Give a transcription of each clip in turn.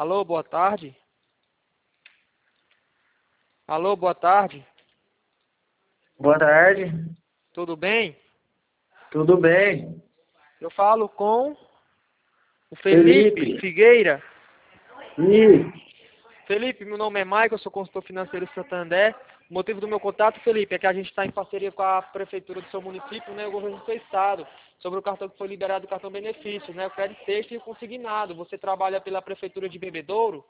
Alô, boa tarde. Alô, boa tarde. Boa tarde. Tudo bem? Tudo bem? Eu falo com o Felipe Felipe. Figueira. Isso. Felipe, meu nome é Maicon, eu sou consultor financeiro Santander. O motivo do meu contato, Felipe, é que a gente está em parceria com a prefeitura do seu município, né, o governo do seu estado, sobre o cartão que foi liberado, o cartão benefício, né, o crédito texto e o consignado. Você trabalha pela prefeitura de Bebedouro?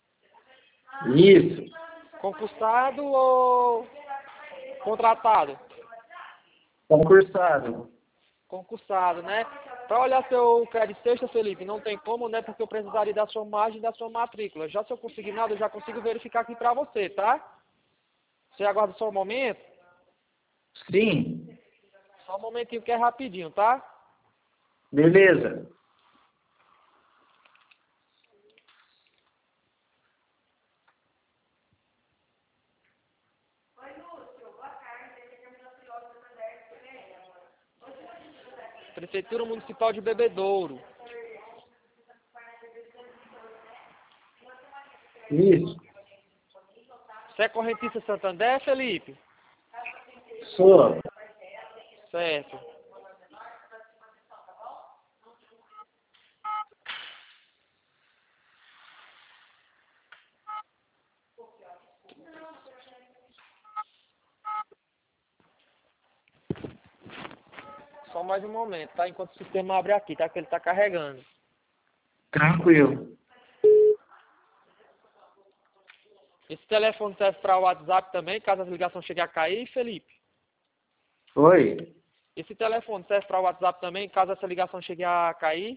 Isso. Concursado ou contratado? Concursado. Concursado, né? Para olhar seu crédito texto, Felipe, não tem como, né? Porque eu precisaria da sua margem e da sua matrícula. Já se eu conseguir nada, eu já consigo verificar aqui para você, tá? Você aguarda só um momento? Sim. Só um momentinho que é rapidinho, tá? Beleza. Prefeitura Municipal de Bebedouro. Isso. Você é correntista Santander, Felipe? Sou. Certo. Só mais um momento, tá? Enquanto o sistema abre aqui, tá? Que ele tá carregando. Tranquilo. Esse telefone serve para o WhatsApp também, caso a ligação chegue a cair, Felipe? Oi. Esse telefone serve para o WhatsApp também, caso essa ligação chegue a cair?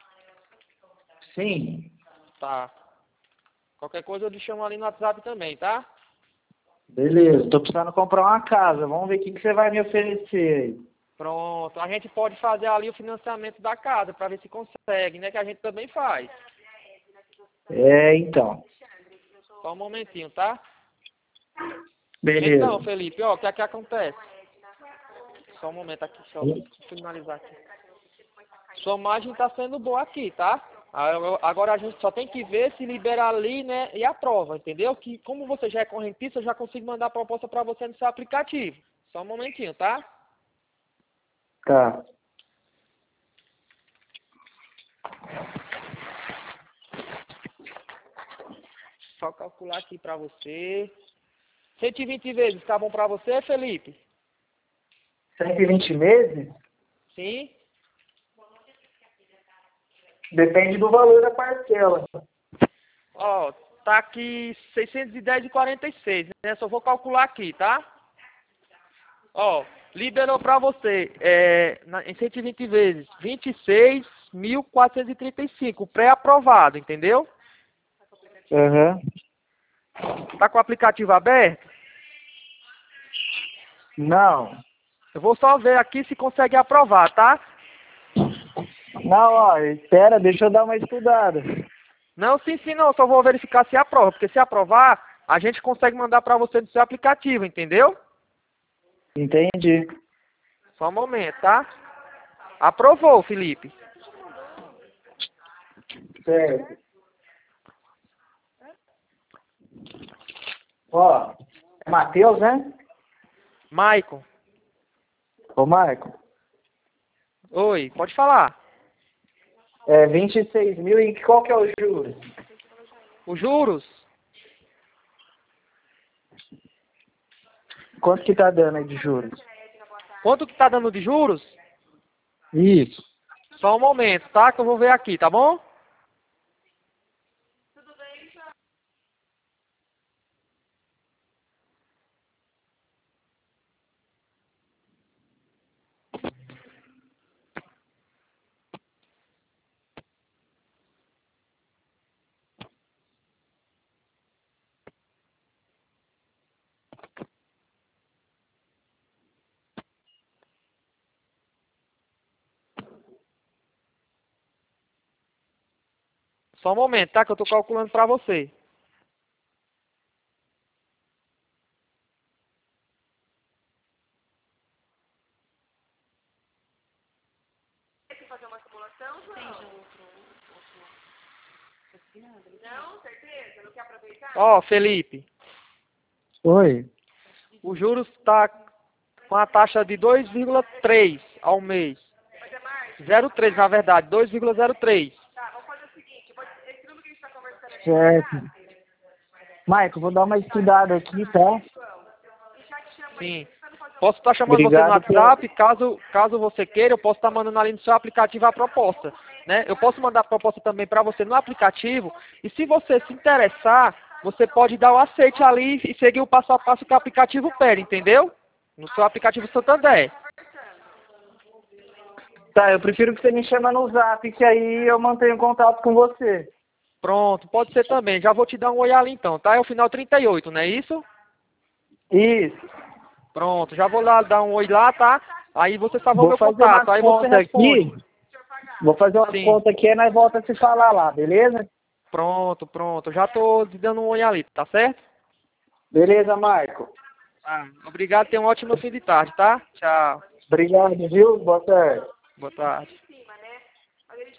Sim. Tá. Qualquer coisa eu te chamo ali no WhatsApp também, tá? Beleza. Tô precisando comprar uma casa. Vamos ver o que você vai me oferecer aí. Pronto. A gente pode fazer ali o financiamento da casa para ver se consegue, né? Que a gente também faz. Então. Só um momentinho, tá? Beleza. Então, Felipe, ó, o que é que acontece? Só um momento aqui, só finalizar aqui. Sua margem tá sendo boa aqui, tá? Agora a gente só tem que ver se libera ali, né? E aprova, entendeu? Que como você já é correntista, eu já consigo mandar a proposta para você no seu aplicativo. Só um momentinho, tá? Tá. Só calcular aqui para você. 120 vezes, tá bom para você, Felipe? 120 meses? Sim? Depende do valor da parcela. Ó, tá aqui 610,46, né? Só vou calcular aqui, tá? Ó, liberou pra você, em 120 vezes, 26.435, pré-aprovado, entendeu? Aham. Tá com o aplicativo aberto? Não. Eu vou só ver aqui se consegue aprovar, tá? Não, ó, espera, deixa eu dar uma estudada. Não, sim, não, só vou verificar se aprova, porque se aprovar, a gente consegue mandar pra você no seu aplicativo, entendeu? Entendi. Só um momento, tá? Aprovou, Felipe. Certo. Ó, é Matheus, né? Maicon, Ô, Marco, oi, pode falar. 26 mil e qual que é os juros? Os juros? Quanto que tá dando aí de juros? Quanto que tá dando de juros? Isso. Só um momento, tá? Que eu vou ver aqui, tá bom? Só um momento, tá? Que eu tô calculando pra você. Ó, Felipe, Oi. o juros está com a taxa de 2,3 ao mês. 0,3 na verdade, 2,03. Certo. Maico, vou dar uma estudada aqui, tá? Sim. Posso estar chamando você no Obrigado WhatsApp, caso você queira, eu posso estar mandando ali no seu aplicativo a proposta, né? Eu posso mandar a proposta também para você no aplicativo, e se você se interessar, você pode dar o aceite ali e seguir o passo a passo que o aplicativo pede, entendeu? No seu aplicativo Santander. Tá, eu prefiro que você me chame no Zap, que aí eu mantenho contato com você. Pronto, pode ser também. Já vou te dar um oi ali então, tá? É o final 38, não é isso? Isso. Pronto, já vou lá dar um oi lá, tá? Aí você salvou Vou meu fazer uma contato, aí você conta responde. aqui. Vou fazer uma Sim. conta aqui e nós voltamos a se falar lá, beleza? Pronto, pronto. Já tô te dando um oi ali, tá certo? Beleza, Marco. Ah, obrigado, tenha um ótimo fim de tarde, tá? Tchau. Obrigado, viu? Boa tarde. Boa tarde.